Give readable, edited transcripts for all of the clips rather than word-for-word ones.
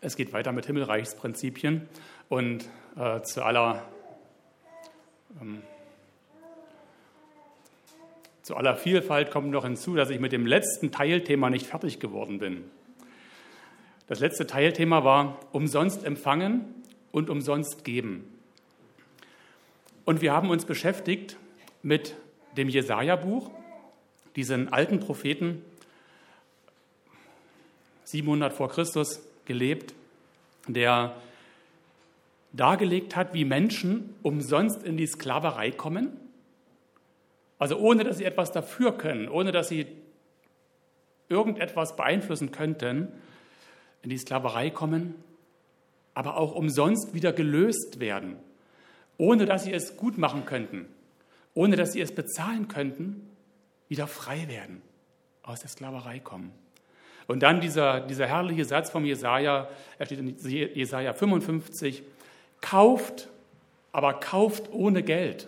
Es geht weiter mit Himmelreichsprinzipien und zu aller Vielfalt kommt noch hinzu, dass ich mit dem letzten Teilthema nicht fertig geworden bin. Das letzte Teilthema war umsonst empfangen und umsonst geben. Und wir haben uns beschäftigt mit dem Jesaja-Buch, diesen alten Propheten, 700 vor Christus gelebt, der dargelegt hat, wie Menschen umsonst in die Sklaverei kommen, also ohne, dass sie etwas dafür können, ohne, dass sie irgendetwas beeinflussen könnten, in die Sklaverei kommen, aber auch umsonst wieder gelöst werden, ohne, dass sie es gut machen könnten, ohne, dass sie es bezahlen könnten, wieder frei werden, aus der Sklaverei kommen. Und dann dieser herrliche Satz vom Jesaja, er steht in Jesaja 55, kauft, aber kauft ohne Geld.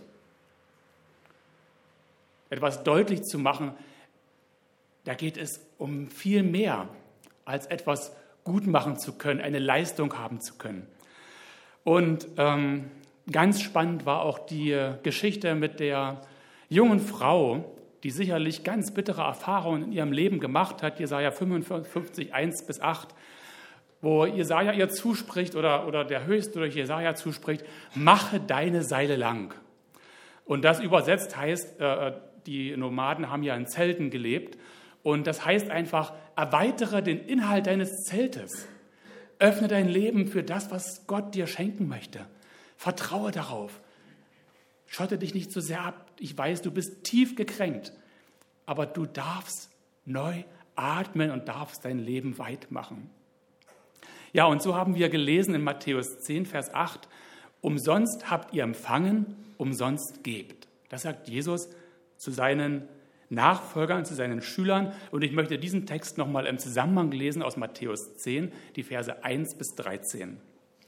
Etwas deutlich zu machen, da geht es um viel mehr, als etwas gut machen zu können, eine Leistung haben zu können. Und ganz spannend war auch die Geschichte mit der jungen Frau, die sicherlich ganz bittere Erfahrungen in ihrem Leben gemacht hat, Jesaja 55, 1-8, wo Jesaja ihr zuspricht oder der Höchste durch Jesaja zuspricht, mache deine Seile lang. Und das übersetzt heißt, die Nomaden haben ja in Zelten gelebt und das heißt einfach, erweitere den Inhalt deines Zeltes. Öffne dein Leben für das, was Gott dir schenken möchte. Vertraue darauf. Schotte dich nicht so sehr ab. Ich weiß, du bist tief gekränkt, aber du darfst neu atmen und darfst dein Leben weit machen. Ja, und so haben wir gelesen in Matthäus 10, Vers 8, umsonst habt ihr empfangen, umsonst gebt. Das sagt Jesus zu seinen Nachfolgern, zu seinen Schülern. Und ich möchte diesen Text nochmal im Zusammenhang lesen aus Matthäus 10, die Verse 1-13.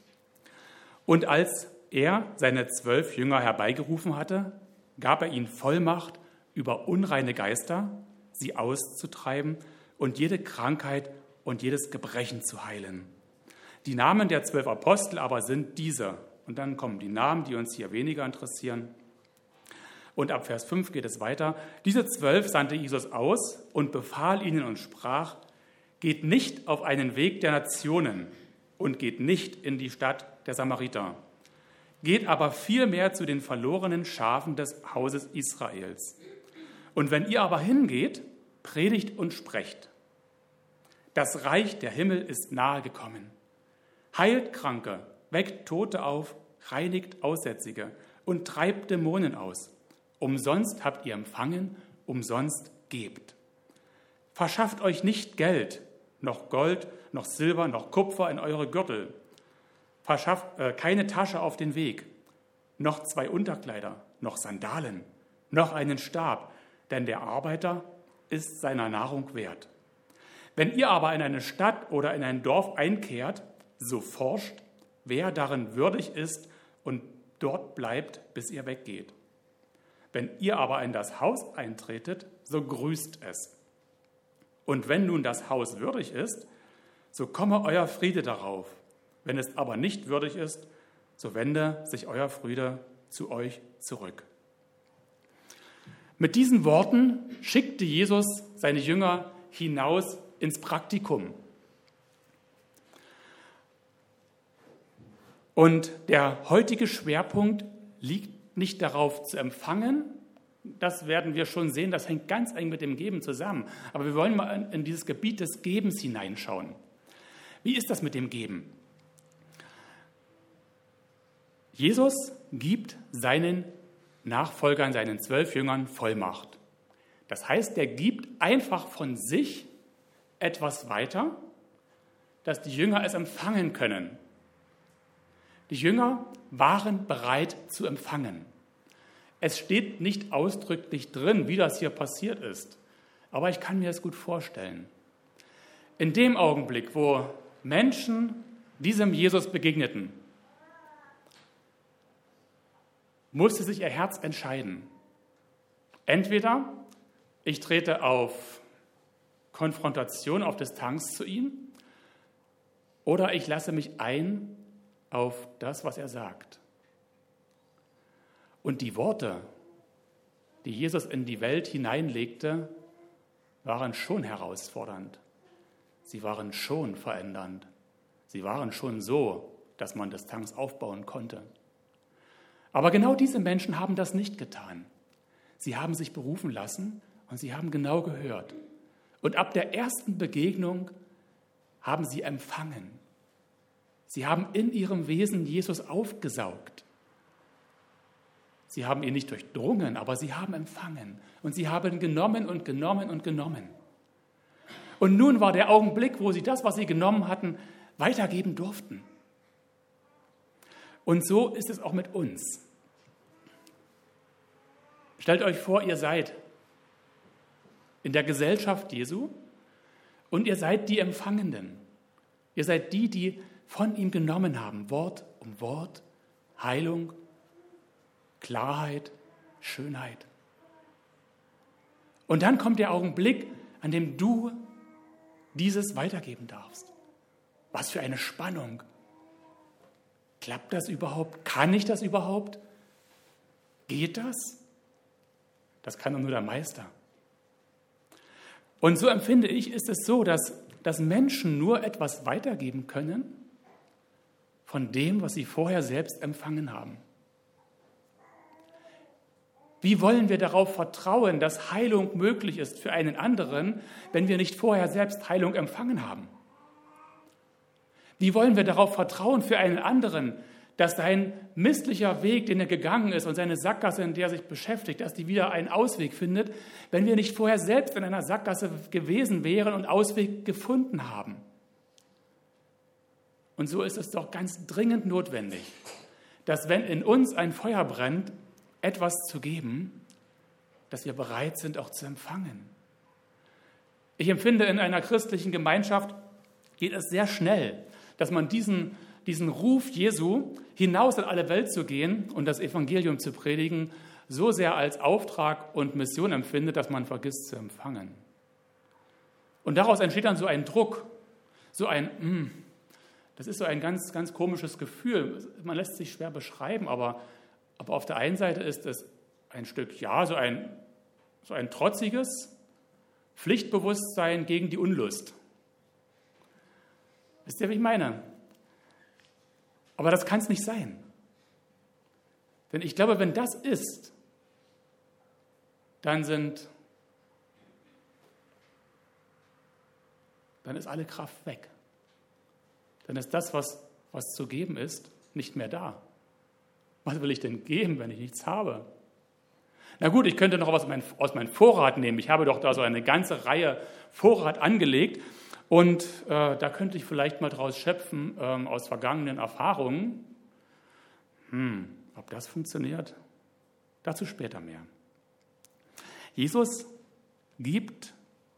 Und als er seine 12 Jünger herbeigerufen hatte, gab er ihnen Vollmacht über unreine Geister, sie auszutreiben und jede Krankheit und jedes Gebrechen zu heilen. Die Namen der 12 Apostel aber sind diese. Und dann kommen die Namen, die uns hier weniger interessieren. Und ab Vers 5 geht es weiter. Diese 12 sandte Jesus aus und befahl ihnen und sprach, geht nicht auf einen Weg der Nationen und geht nicht in die Stadt der Samariter. Geht aber vielmehr zu den verlorenen Schafen des Hauses Israels. Und wenn ihr aber hingeht, predigt und sprecht. Das Reich der Himmel ist nahe gekommen. Heilt Kranke, weckt Tote auf, reinigt Aussätzige und treibt Dämonen aus. Umsonst habt ihr empfangen, umsonst gebt. Verschafft euch nicht Geld, noch Gold, noch Silber, noch Kupfer in eure Gürtel. Verschafft keine Tasche auf den Weg, noch 2 Unterkleider, noch Sandalen, noch einen Stab, denn der Arbeiter ist seiner Nahrung wert. Wenn ihr aber in eine Stadt oder in ein Dorf einkehrt, so forscht, wer darin würdig ist und dort bleibt, bis ihr weggeht. Wenn ihr aber in das Haus eintretet, so grüßt es. Und wenn nun das Haus würdig ist, so komme euer Friede darauf. Wenn es aber nicht würdig ist, so wende sich euer Friede zu euch zurück. Mit diesen Worten schickte Jesus seine Jünger hinaus ins Praktikum. Und der heutige Schwerpunkt liegt nicht darauf zu empfangen, das werden wir schon sehen, das hängt ganz eng mit dem Geben zusammen. Aber wir wollen mal in dieses Gebiet des Gebens hineinschauen. Wie ist das mit dem Geben? Jesus gibt seinen Nachfolgern, seinen 12 Jüngern Vollmacht. Das heißt, er gibt einfach von sich etwas weiter, dass die Jünger es empfangen können. Die Jünger waren bereit zu empfangen. Es steht nicht ausdrücklich drin, wie das hier passiert ist, aber ich kann mir es gut vorstellen. In dem Augenblick, wo Menschen diesem Jesus begegneten, musste sich ihr Herz entscheiden. Entweder ich trete auf Konfrontation, auf Distanz zu ihm, oder ich lasse mich ein auf das, was er sagt. Und die Worte, die Jesus in die Welt hineinlegte, waren schon herausfordernd. Sie waren schon verändernd. Sie waren schon so, dass man Distanz aufbauen konnte. Aber genau diese Menschen haben das nicht getan. Sie haben sich berufen lassen und sie haben genau gehört. Und ab der ersten Begegnung haben sie empfangen. Sie haben in ihrem Wesen Jesus aufgesaugt. Sie haben ihn nicht durchdrungen, aber sie haben empfangen. Und sie haben genommen und genommen und genommen. Und nun war der Augenblick, wo sie das, was sie genommen hatten, weitergeben durften. Und so ist es auch mit uns. Stellt euch vor, ihr seid in der Gesellschaft Jesu und ihr seid die Empfangenden. Ihr seid die, die von ihm genommen haben, Wort um Wort, Heilung, Klarheit, Schönheit. Und dann kommt der Augenblick, an dem du dieses weitergeben darfst. Was für eine Spannung. Klappt das überhaupt? Kann ich das überhaupt? Geht das? Das kann doch nur der Meister. Und so empfinde ich, ist es so, dass Menschen nur etwas weitergeben können von dem, was sie vorher selbst empfangen haben. Wie wollen wir darauf vertrauen, dass Heilung möglich ist für einen anderen, wenn wir nicht vorher selbst Heilung empfangen haben? Wie wollen wir darauf vertrauen für einen anderen, dass sein misslicher Weg, den er gegangen ist und seine Sackgasse, in der er sich beschäftigt, dass die wieder einen Ausweg findet, wenn wir nicht vorher selbst in einer Sackgasse gewesen wären und Ausweg gefunden haben? Und so ist es doch ganz dringend notwendig, dass wenn in uns ein Feuer brennt, etwas zu geben, dass wir bereit sind, auch zu empfangen. Ich empfinde, in einer christlichen Gemeinschaft geht es sehr schnell, dass man diesen Ruf Jesu, hinaus in alle Welt zu gehen und das Evangelium zu predigen, so sehr als Auftrag und Mission empfindet, dass man vergisst zu empfangen. Und daraus entsteht dann so ein Druck, das ist so ein ganz, ganz komisches Gefühl. Man lässt sich schwer beschreiben, aber auf der einen Seite ist es ein Stück, ja, so ein trotziges Pflichtbewusstsein gegen die Unlust. Wisst ihr, wie ich meine? Aber das kann es nicht sein. Denn ich glaube, wenn das ist, dann ist alle Kraft weg. Dann ist das, was zu geben ist, nicht mehr da. Was will ich denn geben, wenn ich nichts habe? Na gut, ich könnte noch was aus meinem Vorrat nehmen. Ich habe doch da so eine ganze Reihe Vorrat angelegt. Und da könnte ich vielleicht mal draus schöpfen aus vergangenen Erfahrungen. Ob das funktioniert? Dazu später mehr. Jesus gibt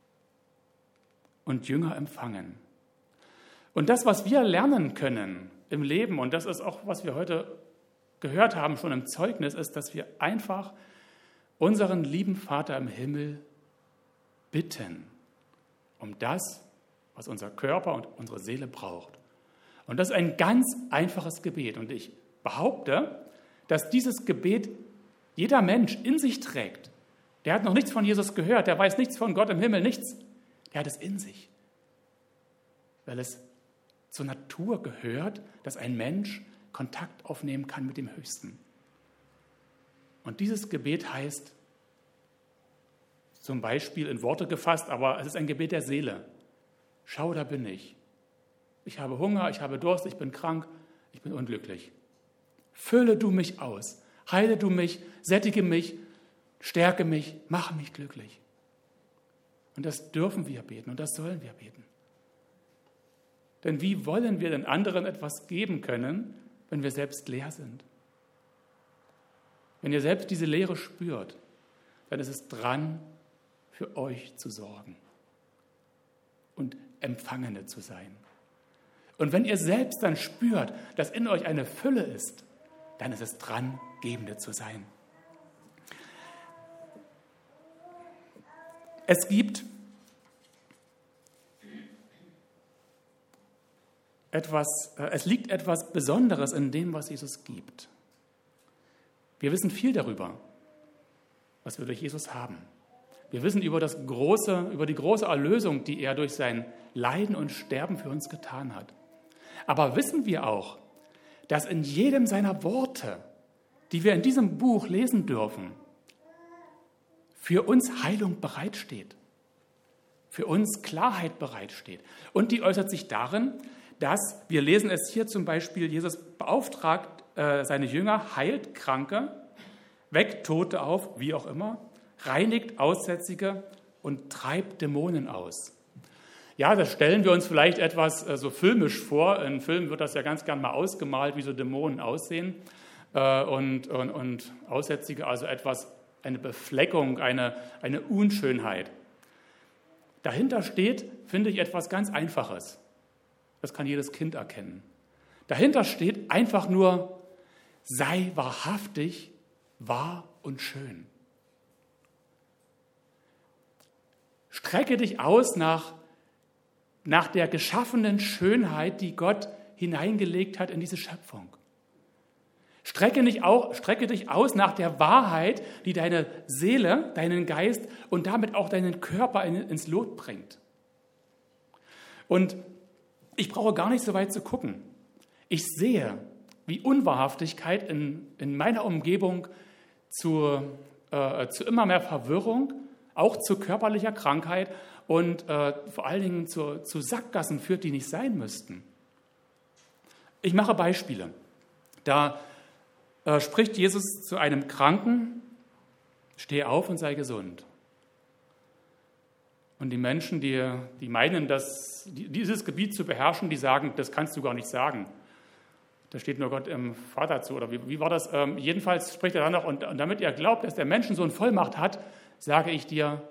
und Jünger empfangen. Und das, was wir lernen können im Leben, und das ist auch, was wir heute gehört haben, schon im Zeugnis, ist, dass wir einfach unseren lieben Vater im Himmel bitten um das, was unser Körper und unsere Seele braucht. Und das ist ein ganz einfaches Gebet. Und ich behaupte, dass dieses Gebet jeder Mensch in sich trägt. Der hat noch nichts von Jesus gehört, der weiß nichts von Gott im Himmel, nichts. Der hat es in sich, weil es zur Natur gehört, dass ein Mensch Kontakt aufnehmen kann mit dem Höchsten. Und dieses Gebet heißt, zum Beispiel in Worte gefasst, aber es ist ein Gebet der Seele. Schau, da bin ich. Ich habe Hunger, ich habe Durst, ich bin krank, ich bin unglücklich. Fülle du mich aus, heile du mich, sättige mich, stärke mich, mache mich glücklich. Und das dürfen wir beten und das sollen wir beten. Denn wie wollen wir den anderen etwas geben können, wenn wir selbst leer sind? Wenn ihr selbst diese Leere spürt, dann ist es dran, für euch zu sorgen und Empfangene zu sein. Und wenn ihr selbst dann spürt, dass in euch eine Fülle ist, dann ist es dran, Gebende zu sein. Es gibt es liegt etwas Besonderes in dem, was Jesus gibt. Wir wissen viel darüber, was wir durch Jesus haben. Wir wissen über die große Erlösung, die er durch sein Leiden und Sterben für uns getan hat. Aber wissen wir auch, dass in jedem seiner Worte, die wir in diesem Buch lesen dürfen, für uns Heilung bereitsteht, für uns Klarheit bereitsteht. Und die äußert sich darin, dass, wir lesen es hier zum Beispiel, Jesus beauftragt seine Jünger, heilt Kranke, weckt Tote auf, wie auch immer, reinigt Aussätzige und treibt Dämonen aus. Ja, das stellen wir uns vielleicht etwas so filmisch vor. In Filmen wird das ja ganz gern mal ausgemalt, wie so Dämonen aussehen. Und Aussätzige, also eine Befleckung, eine Unschönheit. Dahinter steht, finde ich, etwas ganz Einfaches. Das kann jedes Kind erkennen. Dahinter steht einfach nur, sei wahrhaftig, wahr und schön. Strecke dich aus nach der geschaffenen Schönheit, die Gott hineingelegt hat in diese Schöpfung. Strecke dich aus nach der Wahrheit, die deine Seele, deinen Geist und damit auch deinen Körper ins Lot bringt. Und ich brauche gar nicht so weit zu gucken. Ich sehe, wie Unwahrhaftigkeit in meiner Umgebung zu immer mehr Verwirrung, auch zu körperlicher Krankheit und vor allen Dingen zu Sackgassen führt, die nicht sein müssten. Ich mache Beispiele. Da spricht Jesus zu einem Kranken, steh auf und sei gesund. Und die Menschen, die meinen, dieses Gebiet zu beherrschen, die sagen, das kannst du gar nicht sagen. Da steht nur Gott im Vater zu. Oder wie war das? Jedenfalls spricht er dann noch, und damit ihr glaubt, dass der Menschensohn Vollmacht hat, sage ich dir,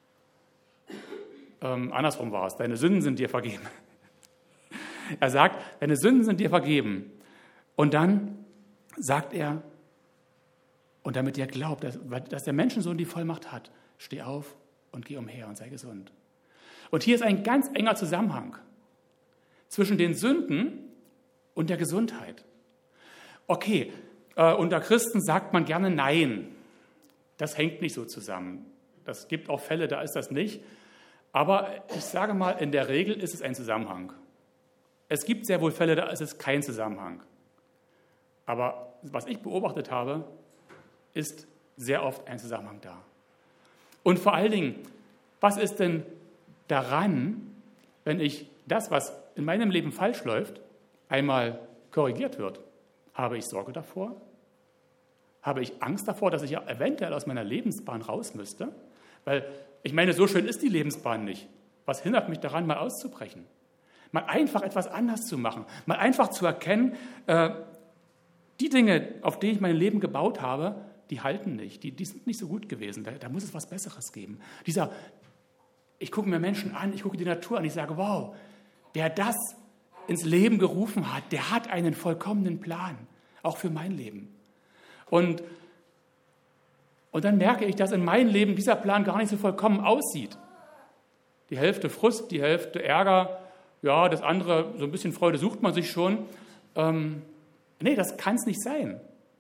andersrum war es, deine Sünden sind dir vergeben. Er sagt, deine Sünden sind dir vergeben. Und dann sagt er, und damit ihr glaubt, dass der Menschensohn die Vollmacht hat, steh auf und geh umher und sei gesund. Und hier ist ein ganz enger Zusammenhang zwischen den Sünden und der Gesundheit. Okay, unter Christen sagt man gerne Nein. Das hängt nicht so zusammen. Das gibt auch Fälle, da ist das nicht. Aber ich sage mal, in der Regel ist es ein Zusammenhang. Es gibt sehr wohl Fälle, da ist es kein Zusammenhang. Aber was ich beobachtet habe, ist sehr oft ein Zusammenhang da. Und vor allen Dingen, was ist denn daran, wenn ich das, was in meinem Leben falsch läuft, einmal korrigiert wird? Habe ich Sorge davor? Habe ich Angst davor, dass ich ja eventuell aus meiner Lebensbahn raus müsste? Weil, ich meine, so schön ist die Lebensbahn nicht. Was hindert mich daran, mal auszubrechen? Mal einfach etwas anders zu machen. Mal einfach zu erkennen, die Dinge, auf die ich mein Leben gebaut habe, die halten nicht. Die sind nicht so gut gewesen. Da muss es was Besseres geben. Ich gucke mir Menschen an, ich gucke die Natur an, ich sage, wow, wer das ins Leben gerufen hat, der hat einen vollkommenen Plan, auch für mein Leben. Und dann merke ich, dass in meinem Leben dieser Plan gar nicht so vollkommen aussieht. Die Hälfte Frust, die Hälfte Ärger, ja, das andere, so ein bisschen Freude sucht man sich schon. Nee, das kann es nicht sein.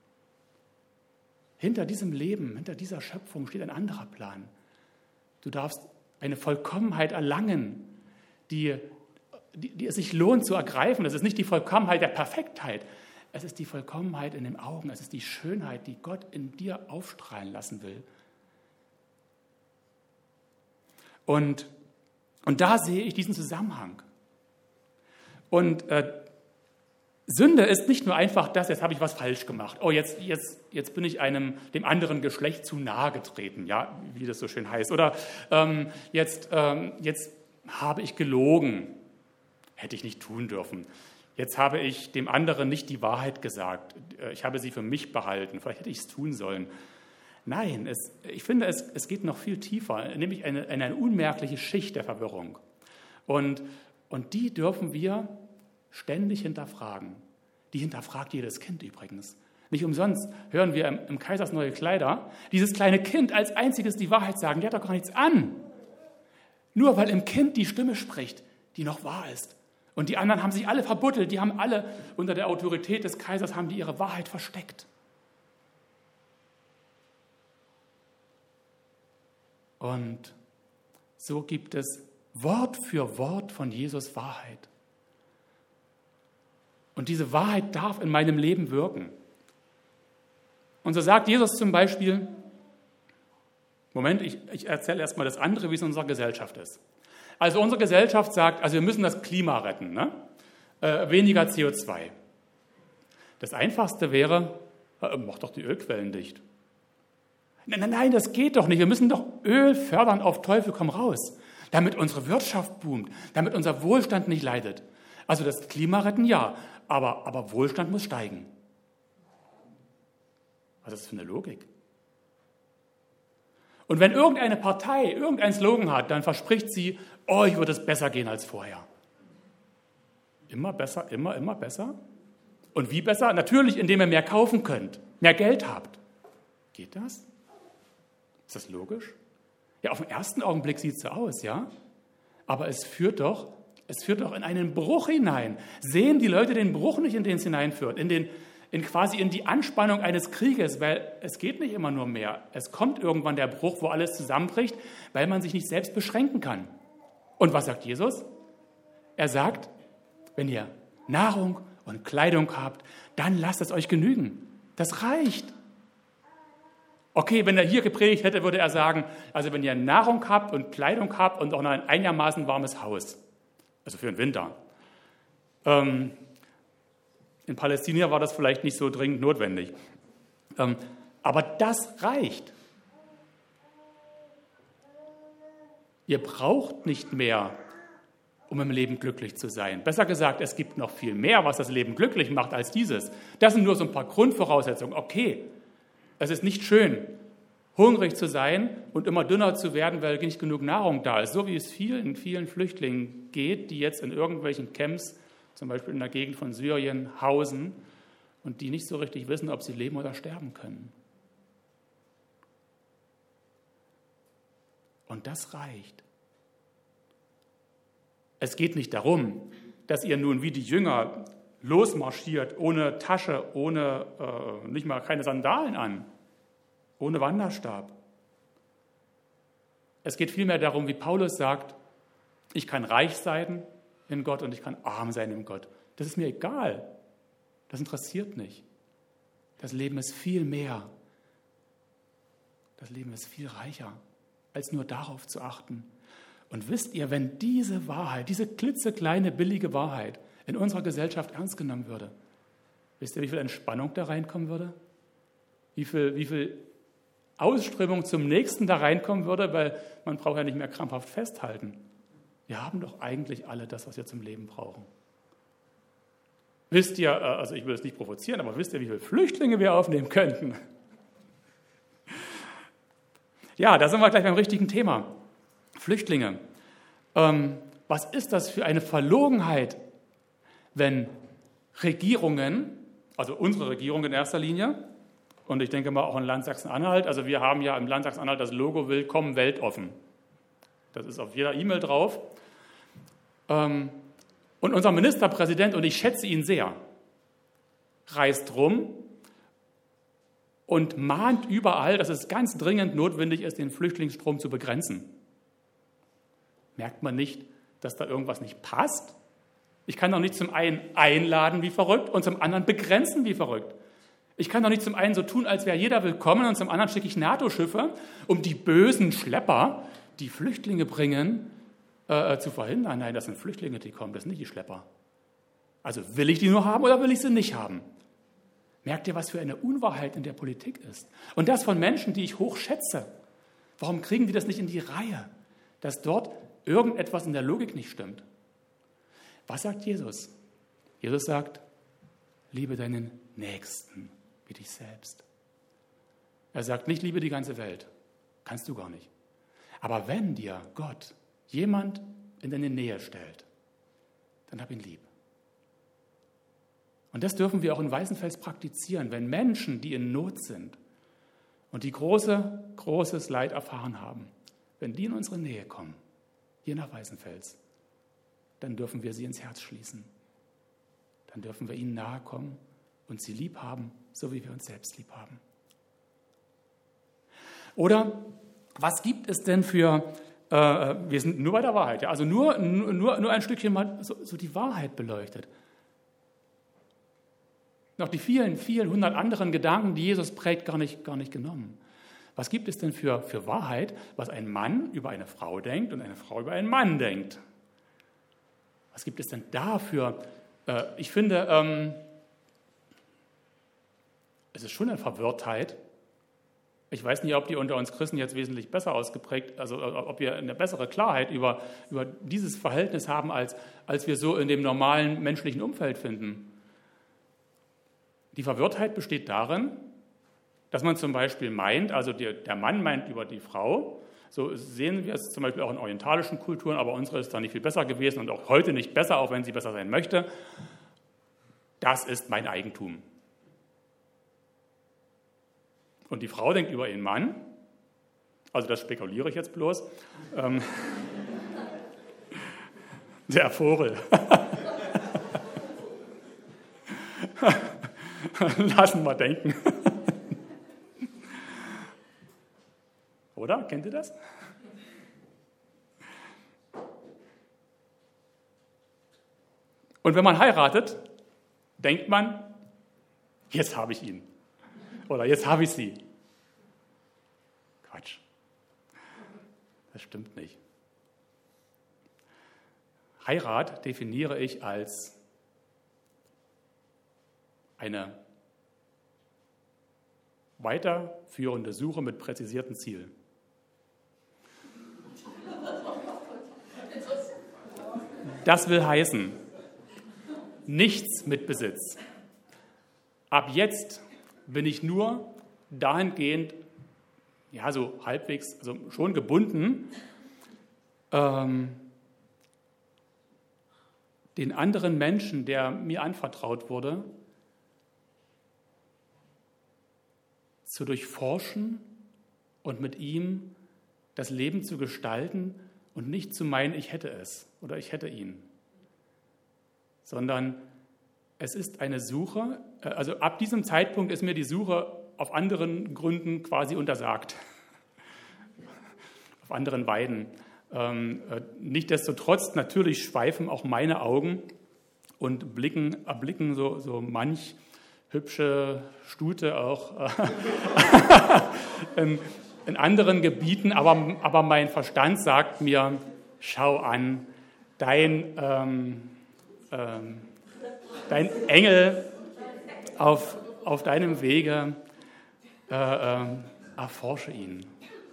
Hinter diesem Leben, hinter dieser Schöpfung steht ein anderer Plan. Du darfst eine Vollkommenheit erlangen, die es sich lohnt zu ergreifen. Das ist nicht die Vollkommenheit der Perfektheit. Es ist die Vollkommenheit in den Augen. Es ist die Schönheit, die Gott in dir aufstrahlen lassen will. Und da sehe ich diesen Zusammenhang. Und Sünde ist nicht nur einfach das, jetzt habe ich was falsch gemacht. Oh, jetzt bin ich dem anderen Geschlecht zu nahe getreten, ja, wie das so schön heißt. Oder jetzt habe ich gelogen, hätte ich nicht tun dürfen. Jetzt habe ich dem anderen nicht die Wahrheit gesagt. Ich habe sie für mich behalten. Vielleicht hätte ich es tun sollen. Nein, ich finde, es geht noch viel tiefer, nämlich eine unmerkliche Schicht der Verwirrung. Und die dürfen wir ständig hinterfragen. Die hinterfragt jedes Kind übrigens. Nicht umsonst hören wir im Kaisers neue Kleider, dieses kleine Kind als einziges die Wahrheit sagen, die hat doch gar nichts an. Nur weil im Kind die Stimme spricht, die noch wahr ist. Und die anderen haben sich alle verbuddelt, die haben alle unter der Autorität des Kaisers, haben die ihre Wahrheit versteckt. Und so gibt es Wort für Wort von Jesus Wahrheit. Und diese Wahrheit darf in meinem Leben wirken. Und so sagt Jesus zum Beispiel, Moment, ich erzähle erstmal das andere, wie es in unserer Gesellschaft ist. Also unsere Gesellschaft sagt, also wir müssen das Klima retten, ne? Weniger CO2. Das Einfachste wäre, mach doch die Ölquellen dicht. Nein, das geht doch nicht. Wir müssen doch Öl fördern auf Teufel komm raus, damit unsere Wirtschaft boomt, damit unser Wohlstand nicht leidet. Also das Klima retten ja, aber Wohlstand muss steigen. Was ist das für eine Logik? Und wenn irgendeine Partei irgendeinen Slogan hat, dann verspricht sie, euch wird es besser gehen als vorher. Immer besser, immer besser. Und wie besser? Natürlich, indem ihr mehr kaufen könnt, mehr Geld habt. Geht das? Ist das logisch? Ja, auf den ersten Augenblick sieht es so aus, ja. Aber es führt doch in einen Bruch hinein. Sehen die Leute den Bruch nicht, in den es hineinführt? Quasi in die Anspannung eines Krieges, weil es geht nicht immer nur mehr. Es kommt irgendwann der Bruch, wo alles zusammenbricht, weil man sich nicht selbst beschränken kann. Und was sagt Jesus? Er sagt, wenn ihr Nahrung und Kleidung habt, dann lasst es euch genügen. Das reicht. Okay, wenn er hier gepredigt hätte, würde er sagen, also wenn ihr Nahrung habt und Kleidung habt und auch noch ein einigermaßen warmes Haus, also für den Winter. In Palästina war das vielleicht nicht so dringend notwendig. Aber das reicht. Ihr braucht nicht mehr, um im Leben glücklich zu sein. Besser gesagt, es gibt noch viel mehr, was das Leben glücklich macht als dieses. Das sind nur so ein paar Grundvoraussetzungen. Okay, es ist nicht schön, hungrig zu sein und immer dünner zu werden, weil nicht genug Nahrung da ist. So wie es vielen Flüchtlingen geht, die jetzt in irgendwelchen Camps, zum Beispiel in der Gegend von Syrien, hausen und die nicht so richtig wissen, ob sie leben oder sterben können. Und das reicht. Es geht nicht darum, dass ihr nun wie die Jünger losmarschiert, ohne Tasche, ohne nicht mal keine Sandalen an, ohne Wanderstab. Es geht vielmehr darum, wie Paulus sagt, ich kann reich sein in Gott und ich kann arm sein in Gott. Das ist mir egal. Das interessiert nicht. Das Leben ist viel mehr. Das Leben ist viel reicher, als nur darauf zu achten. Und wisst ihr, wenn diese Wahrheit, diese klitzekleine, billige Wahrheit in unserer Gesellschaft ernst genommen würde, wisst ihr, wie viel Entspannung da reinkommen würde? Wie viel Ausströmung zum Nächsten da reinkommen würde, weil man braucht ja nicht mehr krampfhaft festhalten. Wir haben doch eigentlich alle das, was wir zum Leben brauchen. Wisst ihr, also ich will es nicht provozieren, aber wisst ihr, wie viele Flüchtlinge wir aufnehmen könnten? Ja, da sind wir gleich beim richtigen Thema. Flüchtlinge. Was ist das für eine Verlogenheit, wenn Regierungen, also unsere Regierung in erster Linie, und ich denke mal auch in Land Sachsen-Anhalt, also wir haben ja im Land Sachsen-Anhalt das Logo Willkommen weltoffen. Das ist auf jeder E-Mail drauf. Und unser Ministerpräsident, und ich schätze ihn sehr, reist rum und mahnt überall, dass es ganz dringend notwendig ist, den Flüchtlingsstrom zu begrenzen. Merkt man nicht, dass da irgendwas nicht passt? Ich kann doch nicht zum einen einladen wie verrückt und zum anderen begrenzen wie verrückt. Ich kann doch nicht zum einen so tun, als wäre jeder willkommen und zum anderen schicke ich NATO-Schiffe, um die bösen Schlepper, die Flüchtlinge bringen, zu verhindern. Nein, das sind Flüchtlinge, die kommen, das sind nicht die Schlepper. Also will ich die nur haben oder will ich sie nicht haben? Merkt ihr, was für eine Unwahrheit in der Politik ist? Und das von Menschen, die ich hoch schätze. Warum kriegen die das nicht in die Reihe, dass dort irgendetwas in der Logik nicht stimmt? Was sagt Jesus? Jesus sagt, liebe deinen Nächsten wie dich selbst. Er sagt nicht, liebe die ganze Welt. Kannst du gar nicht. Aber wenn dir Gott jemand in deine Nähe stellt, dann hab ihn lieb. Und das dürfen wir auch in Weißenfels praktizieren, wenn Menschen, die in Not sind und die großes Leid erfahren haben, wenn die in unsere Nähe kommen, hier nach Weißenfels, dann dürfen wir sie ins Herz schließen. Dann dürfen wir ihnen nahe kommen und sie lieb haben, so wie wir uns selbst lieb haben. Oder was gibt es denn für, wir sind nur bei der Wahrheit, ja, also nur ein Stückchen mal so die Wahrheit beleuchtet. Noch die vielen, vielen hundert anderen Gedanken, die Jesus prägt, gar nicht genommen. Was gibt es denn für Wahrheit, was ein Mann über eine Frau denkt und eine Frau über einen Mann denkt? Was gibt es denn dafür? Ich finde, es ist schon eine Verwirrtheit. Ich weiß nicht, ob die unter uns Christen jetzt wesentlich besser ausgeprägt, also ob wir eine bessere Klarheit über dieses Verhältnis haben, als wir so in dem normalen menschlichen Umfeld finden. Die Verwirrtheit besteht darin, dass man zum Beispiel meint, also der Mann meint über die Frau, so sehen wir es zum Beispiel auch in orientalischen Kulturen, aber unsere ist da nicht viel besser gewesen und auch heute nicht besser, auch wenn sie besser sein möchte. Das ist mein Eigentum. Und die Frau denkt über ihren Mann, also das spekuliere ich jetzt bloß, der Vogel. Lassen wir denken. Oder? Kennt ihr das? Und wenn man heiratet, denkt man, jetzt habe ich ihn. Oder jetzt habe ich sie. Quatsch. Das stimmt nicht. Heirat definiere ich als eine weiterführende Suche mit präzisierten Zielen. Das will heißen, nichts mit Besitz. Ab jetzt bin ich nur dahingehend, ja, so halbwegs, also schon gebunden, den anderen Menschen, der mir anvertraut wurde, zu durchforschen und mit ihm das Leben zu gestalten und nicht zu meinen, ich hätte es oder ich hätte ihn, sondern es ist eine Suche, also ab diesem Zeitpunkt ist mir die Suche auf anderen Gründen quasi untersagt, auf anderen Weiden. Nichtsdestotrotz natürlich schweifen auch meine Augen und erblicken so manch hübsche Stute auch in anderen Gebieten, aber mein Verstand sagt mir, schau an, dein Engel auf deinem Wege, erforsche ihn.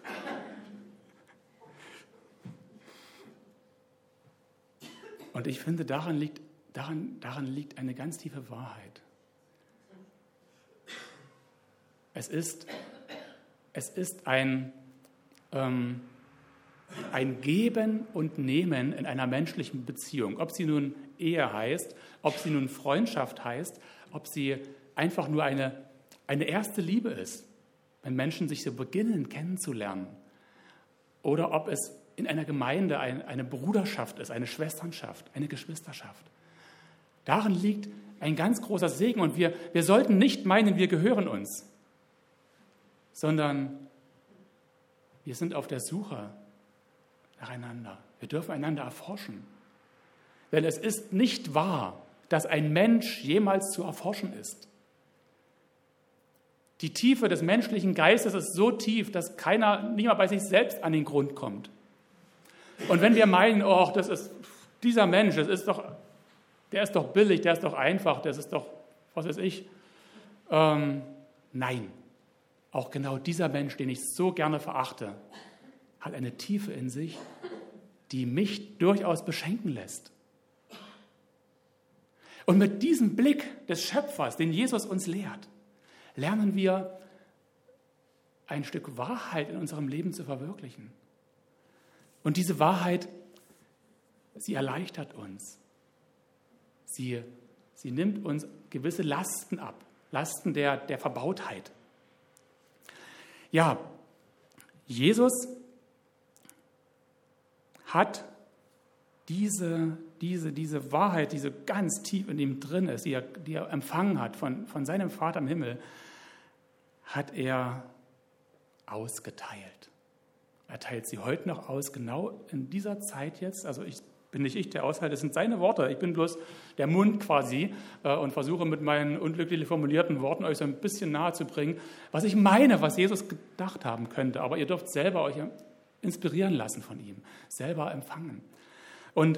Und ich finde, daran liegt eine ganz tiefe Wahrheit. Es ist ein Geben und Nehmen in einer menschlichen Beziehung. Ob sie nun Ehe heißt, ob sie nun Freundschaft heißt, ob sie einfach nur eine erste Liebe ist, wenn Menschen sich so beginnen kennenzulernen. Oder ob es in einer Gemeinde eine Bruderschaft ist, eine Schwesternschaft, eine Geschwisterschaft. Darin liegt ein ganz großer Segen und wir sollten nicht meinen, wir gehören uns, sondern wir sind auf der Suche nacheinander. Wir dürfen einander erforschen. Denn es ist nicht wahr, dass ein Mensch jemals zu erforschen ist. Die Tiefe des menschlichen Geistes ist so tief, dass niemand bei sich selbst an den Grund kommt. Und wenn wir meinen, oh, das ist dieser Mensch, der ist doch billig, der ist doch einfach, das ist doch, was weiß ich. Nein, auch genau dieser Mensch, den ich so gerne verachte, hat eine Tiefe in sich, die mich durchaus beschenken lässt. Und mit diesem Blick des Schöpfers, den Jesus uns lehrt, lernen wir ein Stück Wahrheit in unserem Leben zu verwirklichen. Und diese Wahrheit, sie erleichtert uns. Sie nimmt uns gewisse Lasten ab, Lasten der Verbautheit. Ja, Jesus hat diese diese Wahrheit, die so ganz tief in ihm drin ist, die er empfangen hat von seinem Vater im Himmel, hat er ausgeteilt. Er teilt sie heute noch aus, genau in dieser Zeit jetzt. Also bin nicht ich, der aushält, es sind seine Worte. Ich bin bloß der Mund quasi und versuche mit meinen unglücklich formulierten Worten euch so ein bisschen nahe zu bringen, was ich meine, was Jesus gedacht haben könnte. Aber ihr dürft selber euch inspirieren lassen von ihm, selber empfangen. Und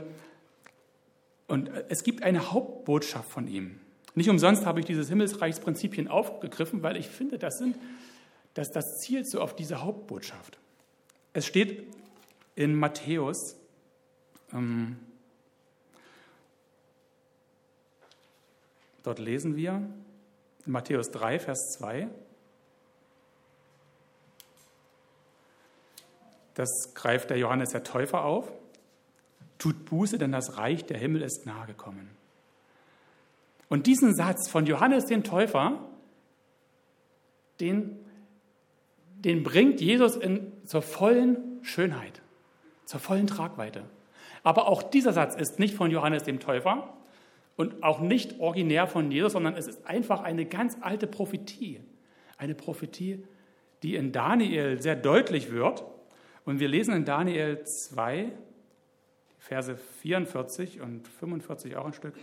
es gibt eine Hauptbotschaft von ihm. Nicht umsonst habe ich dieses Himmelsreichsprinzipien aufgegriffen, weil ich finde, das zielt so auf diese Hauptbotschaft. Es steht in Matthäus, dort lesen wir, in Matthäus 3, Vers 2, das greift der Johannes der Täufer auf. Tut Buße, denn das Reich der Himmel ist nahe gekommen. Und diesen Satz von Johannes den Täufer, den bringt Jesus zur vollen Schönheit, zur vollen Tragweite. Aber auch dieser Satz ist nicht von Johannes dem Täufer und auch nicht originär von Jesus, sondern es ist einfach eine ganz alte Prophetie. Eine Prophetie, die in Daniel sehr deutlich wird. Und wir lesen in Daniel 2, Verse 44 und 45 auch ein Stück.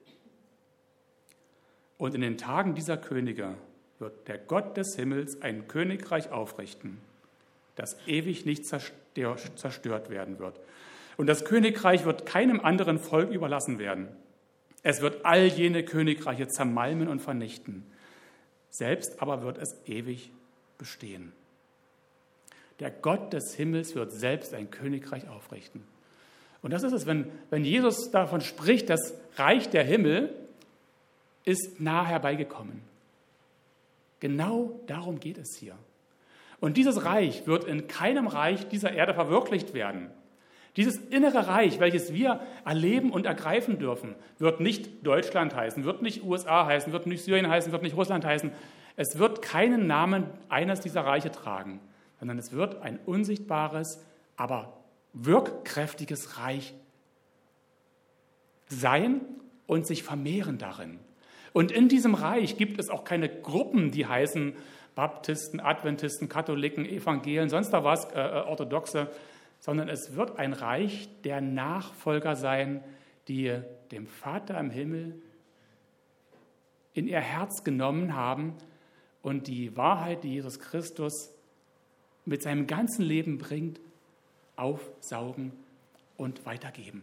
Und in den Tagen dieser Könige wird der Gott des Himmels ein Königreich aufrichten, das ewig nicht zerstört werden wird. Und das Königreich wird keinem anderen Volk überlassen werden. Es wird all jene Königreiche zermalmen und vernichten. Selbst aber wird es ewig bestehen. Der Gott des Himmels wird selbst ein Königreich aufrichten. Und das ist es, wenn Jesus davon spricht, das Reich der Himmel ist nah herbeigekommen. Genau darum geht es hier. Und dieses Reich wird in keinem Reich dieser Erde verwirklicht werden. Dieses innere Reich, welches wir erleben und ergreifen dürfen, wird nicht Deutschland heißen, wird nicht USA heißen, wird nicht Syrien heißen, wird nicht Russland heißen. Es wird keinen Namen eines dieser Reiche tragen, sondern es wird ein unsichtbares, aber wirkkräftiges Reich sein und sich vermehren darin. Und in diesem Reich gibt es auch keine Gruppen, die heißen Baptisten, Adventisten, Katholiken, Evangelien, sonst da was, Orthodoxe, sondern es wird ein Reich der Nachfolger sein, die dem Vater im Himmel in ihr Herz genommen haben und die Wahrheit, die Jesus Christus mit seinem ganzen Leben bringt, aufsaugen und weitergeben.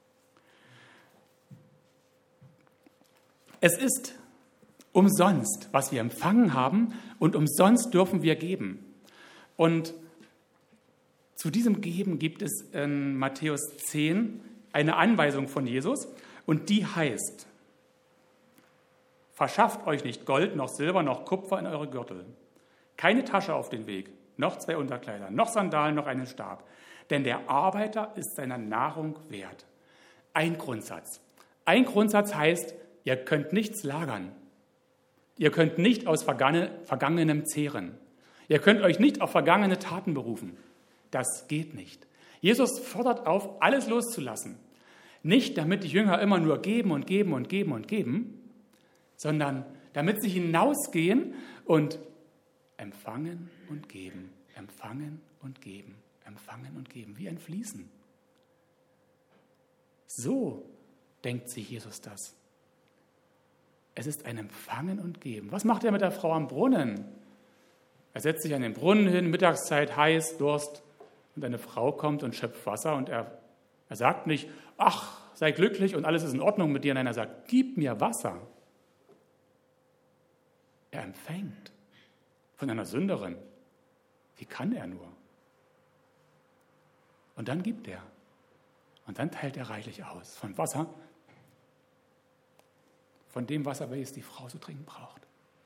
Es ist umsonst, was wir empfangen haben, und umsonst dürfen wir geben. Und zu diesem Geben gibt es in Matthäus 10 eine Anweisung von Jesus, und die heißt: Verschafft euch nicht Gold, noch Silber, noch Kupfer in eure Gürtel, keine Tasche auf den Weg, noch 2 Unterkleider, noch Sandalen, noch einen Stab, denn der Arbeiter ist seiner Nahrung wert. Ein Grundsatz. Ein Grundsatz heißt, ihr könnt nichts lagern. Ihr könnt nicht aus Vergangenem zehren. Ihr könnt euch nicht auf vergangene Taten berufen. Das geht nicht. Jesus fordert auf, alles loszulassen. Nicht, damit die Jünger immer nur geben und geben und geben und geben, sondern damit sie hinausgehen und empfangen und geben, empfangen und geben, empfangen und geben, wie ein Fließen. So denkt sich Jesus das. Es ist ein Empfangen und Geben. Was macht er mit der Frau am Brunnen? Er setzt sich an den Brunnen hin, Mittagszeit, heiß, Durst, und eine Frau kommt und schöpft Wasser, und er sagt nicht, ach, sei glücklich und alles ist in Ordnung mit dir. Nein, er sagt, gib mir Wasser. Er empfängt von einer Sünderin. Wie kann er nur? Und dann gibt er. Und dann teilt er reichlich aus von Wasser, von dem Wasser, welches die Frau so dringend braucht.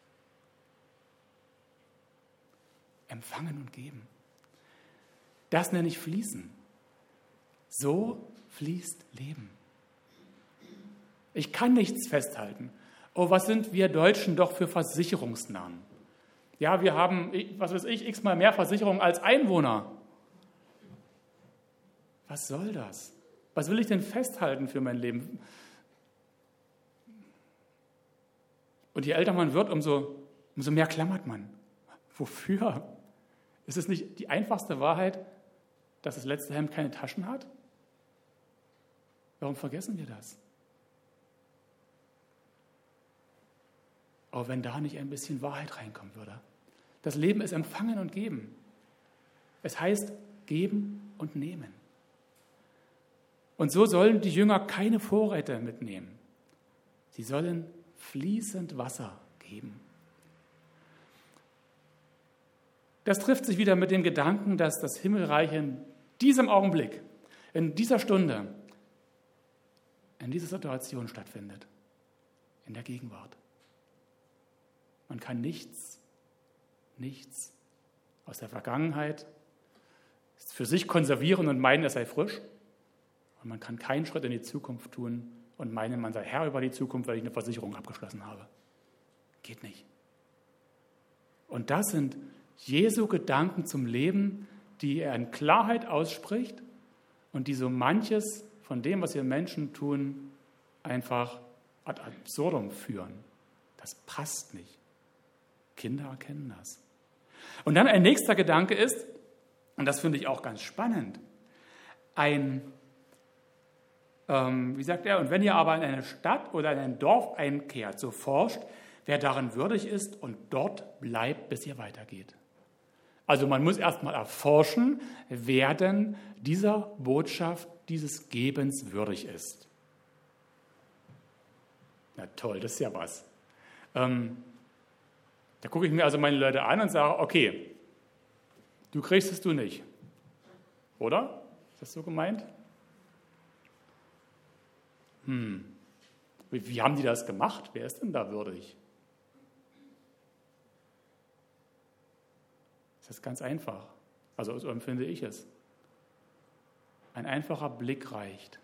Empfangen und geben. Das nenne ich Fließen. So fließt Leben. Ich kann nichts festhalten. Oh, was sind wir Deutschen doch für Versicherungsnamen? Ja, wir haben, was weiß ich, x-mal mehr Versicherungen als Einwohner. Was soll das? Was will ich denn festhalten für mein Leben? Und je älter man wird, umso mehr klammert man. Wofür? Ist es nicht die einfachste Wahrheit, dass das letzte Hemd keine Taschen hat? Warum vergessen wir das? Aber wenn da nicht ein bisschen Wahrheit reinkommen würde. Das Leben ist empfangen und geben. Es heißt geben und nehmen. Und so sollen die Jünger keine Vorräte mitnehmen. Sie sollen fließend Wasser geben. Das trifft sich wieder mit dem Gedanken, dass das Himmelreich in diesem Augenblick, in dieser Stunde, in dieser Situation stattfindet, in der Gegenwart. Man kann nichts aus der Vergangenheit für sich konservieren und meinen, es sei frisch. Und man kann keinen Schritt in die Zukunft tun und meinen, man sei Herr über die Zukunft, weil ich eine Versicherung abgeschlossen habe. Geht nicht. Und das sind Jesu Gedanken zum Leben, die er in Klarheit ausspricht und die so manches von dem, was wir Menschen tun, einfach ad absurdum führen. Das passt nicht. Kinder erkennen das. Und dann ein nächster Gedanke ist, und das finde ich auch ganz spannend, wie sagt er, und wenn ihr aber in eine Stadt oder in ein Dorf einkehrt, so forscht, wer darin würdig ist und dort bleibt, bis ihr weitergeht. Also man muss erstmal erforschen, wer denn dieser Botschaft, dieses Gebens würdig ist. Na toll, das ist ja was. Da gucke ich mir also meine Leute an und sage, okay, du kriegst es du nicht. Oder? Ist das so gemeint? Wie haben die das gemacht? Wer ist denn da würdig? Das ist ganz einfach. Also so empfinde ich es. Ein einfacher Blick reicht.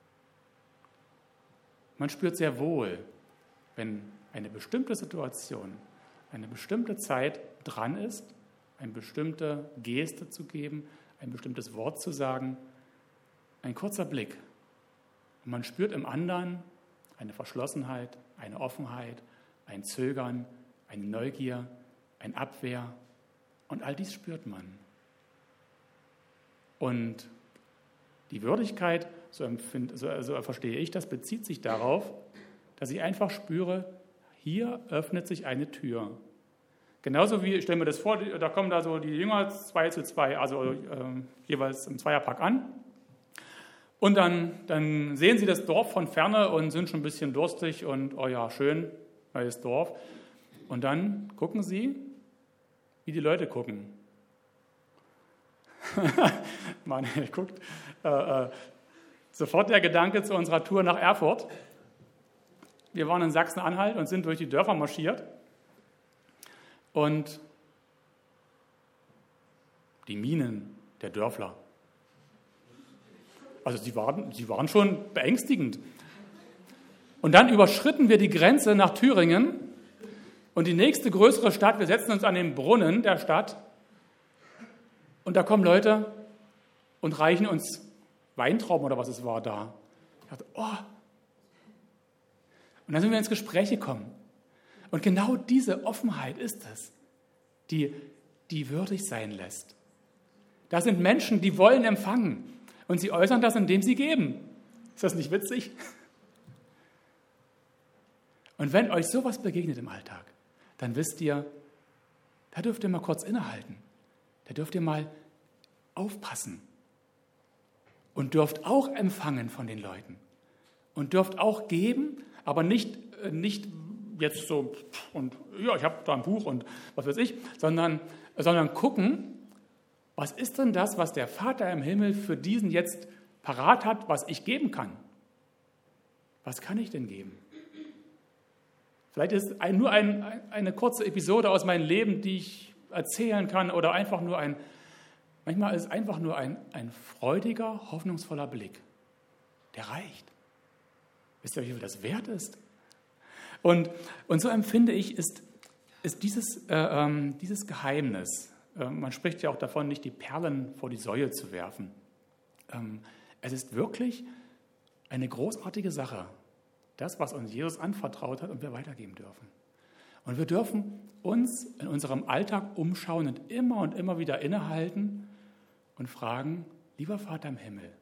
Man spürt sehr wohl, wenn eine bestimmte Situation, eine bestimmte Zeit dran ist, eine bestimmte Geste zu geben, ein bestimmtes Wort zu sagen, ein kurzer Blick. Und man spürt im anderen eine Verschlossenheit, eine Offenheit, ein Zögern, eine Neugier, ein Abwehr. Und all dies spürt man. Und die Würdigkeit, so verstehe ich das, bezieht sich darauf, dass ich einfach spüre, hier öffnet sich eine Tür. Genauso wie, ich stelle mir das vor, da kommen da so die Jünger 2 zu 2, also jeweils im Zweierpack an. Und dann sehen sie das Dorf von Ferne und sind schon ein bisschen durstig und, oh ja, schön, neues Dorf. Und dann gucken sie, wie die Leute gucken. Man guckt sofort der Gedanke zu unserer Tour nach Erfurt. Wir waren in Sachsen-Anhalt und sind durch die Dörfer marschiert. Und die Mienen der Dörfler, also sie waren schon beängstigend. Und dann überschritten wir die Grenze nach Thüringen und die nächste größere Stadt, wir setzen uns an den Brunnen der Stadt und da kommen Leute und reichen uns Weintrauben oder was es war da. Ich dachte, oh. Und dann sind wir ins Gespräch gekommen. Und genau diese Offenheit ist es, die würdig sein lässt. Das sind Menschen, die wollen empfangen. Und sie äußern das, indem sie geben. Ist das nicht witzig? Und wenn euch sowas begegnet im Alltag, dann wisst ihr, da dürft ihr mal kurz innehalten. Da dürft ihr mal aufpassen. Und dürft auch empfangen von den Leuten. Und dürft auch geben, aber nicht jetzt so, und ja, ich habe da ein Buch und was weiß ich, sondern gucken, was ist denn das, was der Vater im Himmel für diesen jetzt parat hat, was ich geben kann? Was kann ich denn geben? Vielleicht ist es nur eine kurze Episode aus meinem Leben, die ich erzählen kann, oder einfach nur manchmal ist es einfach nur ein freudiger, hoffnungsvoller Blick. Der reicht. Wisst ihr, wie viel das wert ist? Und so empfinde ich, ist dieses Geheimnis, man spricht ja auch davon, nicht die Perlen vor die Säue zu werfen. Es ist wirklich eine großartige Sache, das, was uns Jesus anvertraut hat und wir weitergeben dürfen. Und wir dürfen uns in unserem Alltag umschauen und immer wieder innehalten und fragen, lieber Vater im Himmel,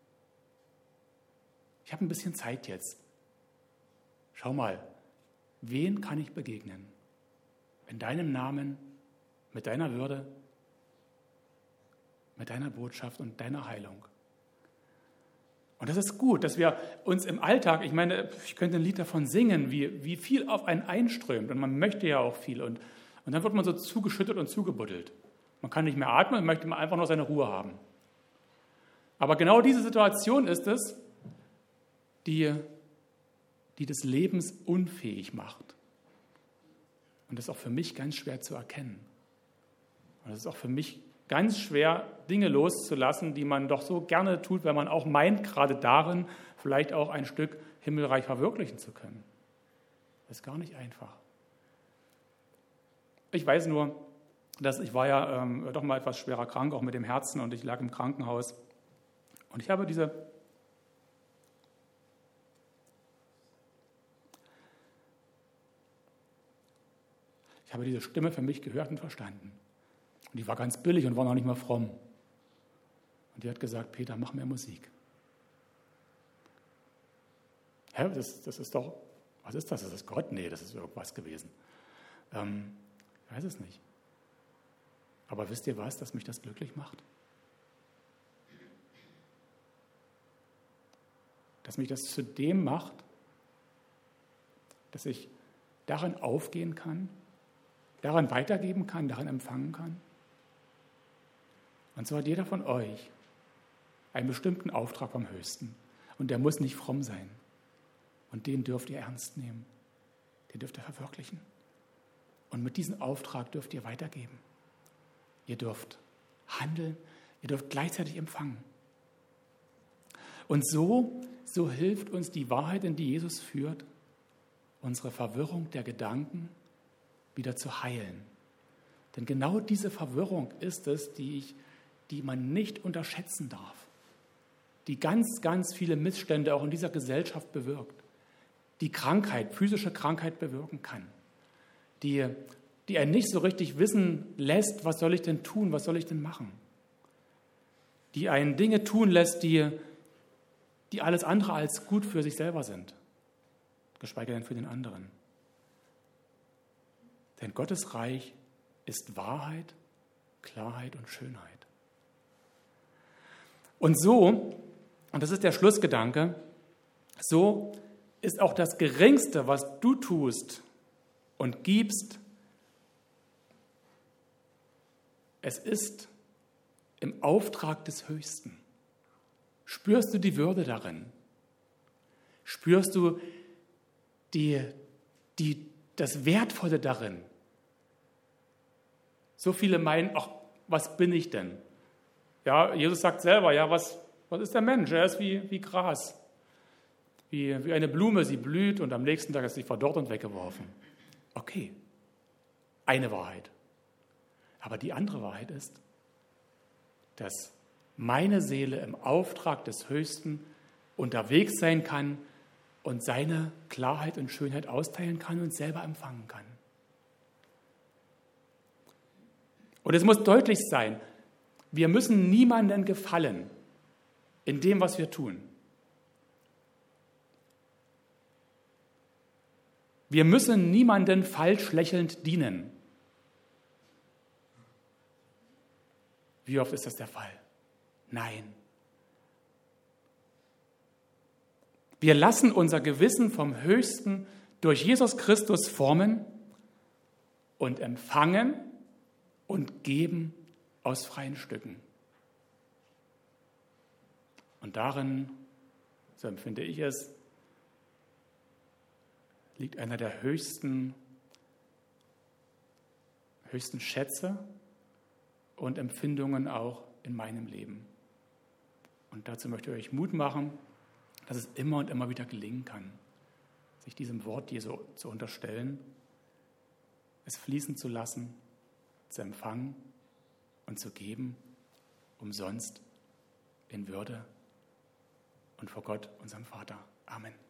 ich habe ein bisschen Zeit jetzt. Schau mal, wen kann ich begegnen? In deinem Namen, mit deiner Würde, mit deiner Botschaft und deiner Heilung. Und das ist gut, dass wir uns im Alltag, ich meine, ich könnte ein Lied davon singen, wie viel auf einen einströmt. Und man möchte ja auch viel. Und dann wird man so zugeschüttet und zugebuddelt. Man kann nicht mehr atmen und möchte einfach nur seine Ruhe haben. Aber genau diese Situation ist es, die des Lebens unfähig macht. Und das ist auch für mich ganz schwer zu erkennen. Und das ist auch für mich ganz schwer, Dinge loszulassen, die man doch so gerne tut, wenn man auch meint, gerade darin vielleicht auch ein Stück Himmelreich verwirklichen zu können. Das ist gar nicht einfach. Ich weiß nur, dass ich war ja doch mal etwas schwerer krank, auch mit dem Herzen, und ich lag im Krankenhaus. Und ich habe diese Stimme für mich gehört und verstanden. Und die war ganz billig und war noch nicht mal fromm. Und die hat gesagt, Peter, mach mehr Musik. Hä, das ist doch, was ist das? Das ist Gott? Nee, das ist irgendwas gewesen. Ich weiß es nicht. Aber wisst ihr was, dass mich das glücklich macht? Dass mich das zu dem macht, dass ich darin aufgehen kann, daran weitergeben kann, daran empfangen kann. Und so hat jeder von euch einen bestimmten Auftrag vom Höchsten. Und der muss nicht fromm sein. Und den dürft ihr ernst nehmen. Den dürft ihr verwirklichen. Und mit diesem Auftrag dürft ihr weitergeben. Ihr dürft handeln, ihr dürft gleichzeitig empfangen. Und so hilft uns die Wahrheit, in die Jesus führt, unsere Verwirrung der Gedanken wieder zu heilen. Denn genau diese Verwirrung ist es, die man nicht unterschätzen darf, die ganz, ganz viele Missstände auch in dieser Gesellschaft bewirkt, die Krankheit, physische Krankheit bewirken kann, die einen nicht so richtig wissen lässt, was soll ich denn tun, was soll ich denn machen, die einen Dinge tun lässt, die alles andere als gut für sich selber sind, geschweige denn für den anderen. Denn Gottes Reich ist Wahrheit, Klarheit und Schönheit. Und so, und das ist der Schlussgedanke, so ist auch das Geringste, was du tust und gibst, es ist im Auftrag des Höchsten. Spürst du die Würde darin? Spürst du das Wertvolle darin? So viele meinen, ach, was bin ich denn? Ja, Jesus sagt selber, ja, was ist der Mensch? Er ist wie Gras, wie eine Blume, sie blüht und am nächsten Tag ist sie verdorrt und weggeworfen. Okay, eine Wahrheit. Aber die andere Wahrheit ist, dass meine Seele im Auftrag des Höchsten unterwegs sein kann und seine Klarheit und Schönheit austeilen kann und selber empfangen kann. Und es muss deutlich sein, wir müssen niemandem gefallen in dem, was wir tun. Wir müssen niemandem falsch lächelnd dienen. Wie oft ist das der Fall? Nein. Wir lassen unser Gewissen vom Höchsten durch Jesus Christus formen und empfangen und geben aus freien Stücken. Und darin, so empfinde ich es, liegt einer der höchsten Schätze und Empfindungen auch in meinem Leben. Und dazu möchte ich euch Mut machen, dass es immer und immer wieder gelingen kann, sich diesem Wort Jesu zu unterstellen, es fließen zu lassen, zu empfangen und zu geben, umsonst, in Würde und vor Gott, unserem Vater. Amen.